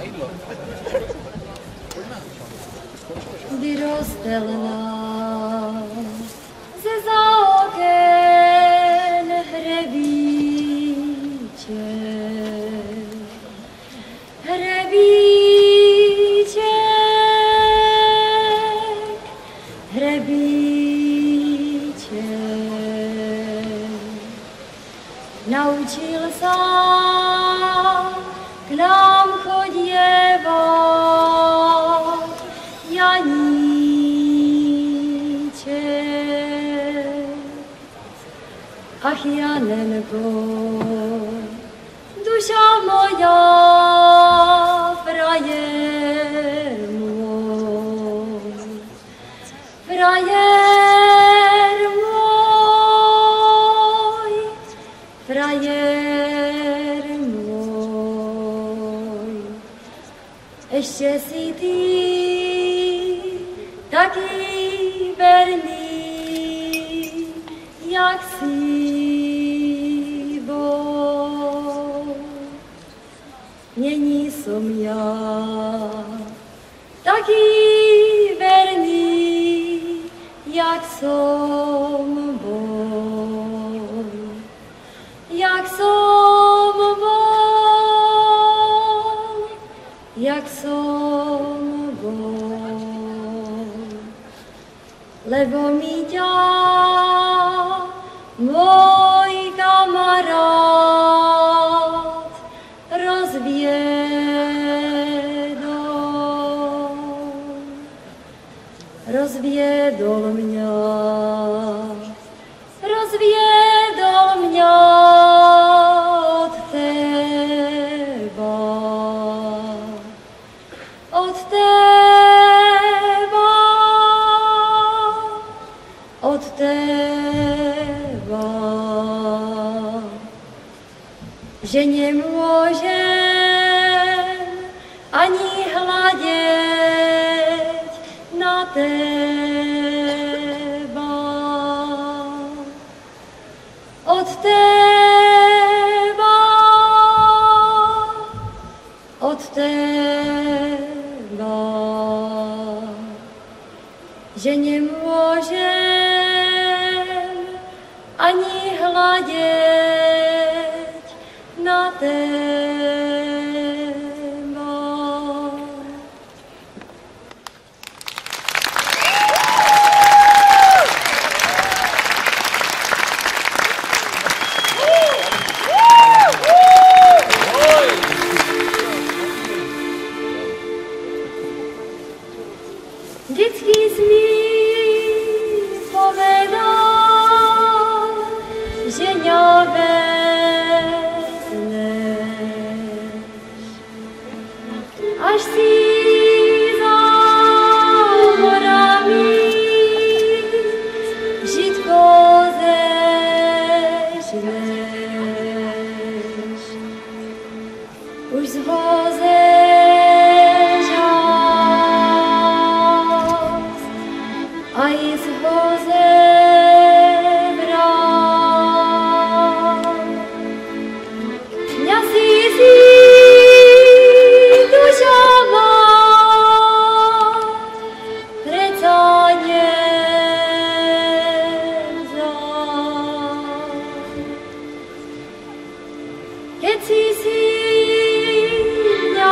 Vyrostelná ze za oken hrebíček, hrebíček, hrebíček. Naučil sa k nám chodievat Janíček. Ach, Janenko, duša moja, frajer môj, frajer môj, frajer môj. Ešte si ty taký verný, jak si bol. Není som ja taký verný, jak som bol, jak som bol, jak som bol. Lebo mi ťa môj kamarát rozviedol mňa od teba, od teba, od teba, že nemôžem ani hľadeť na teba. Od teba, od teba, že nemôžem ani hľadeť na teba. Vždycky jsi mi povedal, že ňa vezmeš, až si za horami žitko zežneš. Už aj zhozebral. Mňa si duša má, preca nevzal. Keď si mňa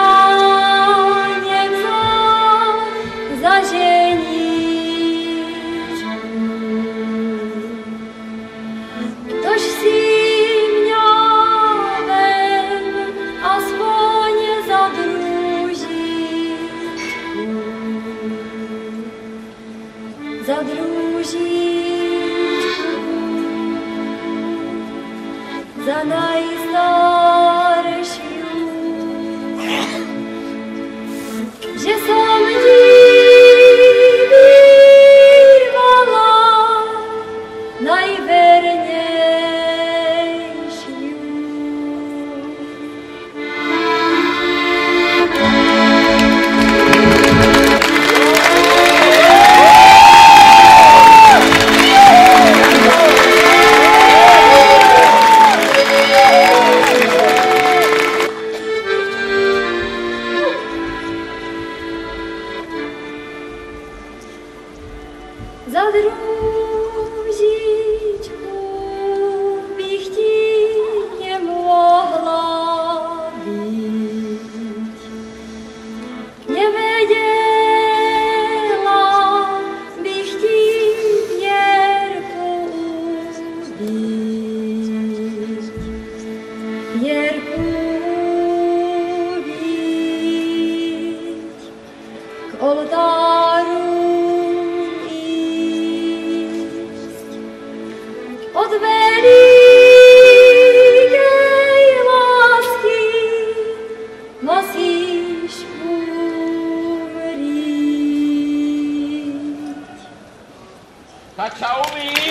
za družičku bych ti nemohla byť. Nevedela bych ti Jerku byť. Jerku byť, k oltáru od veľkej lásky musíš umrieť. Tak sa umí!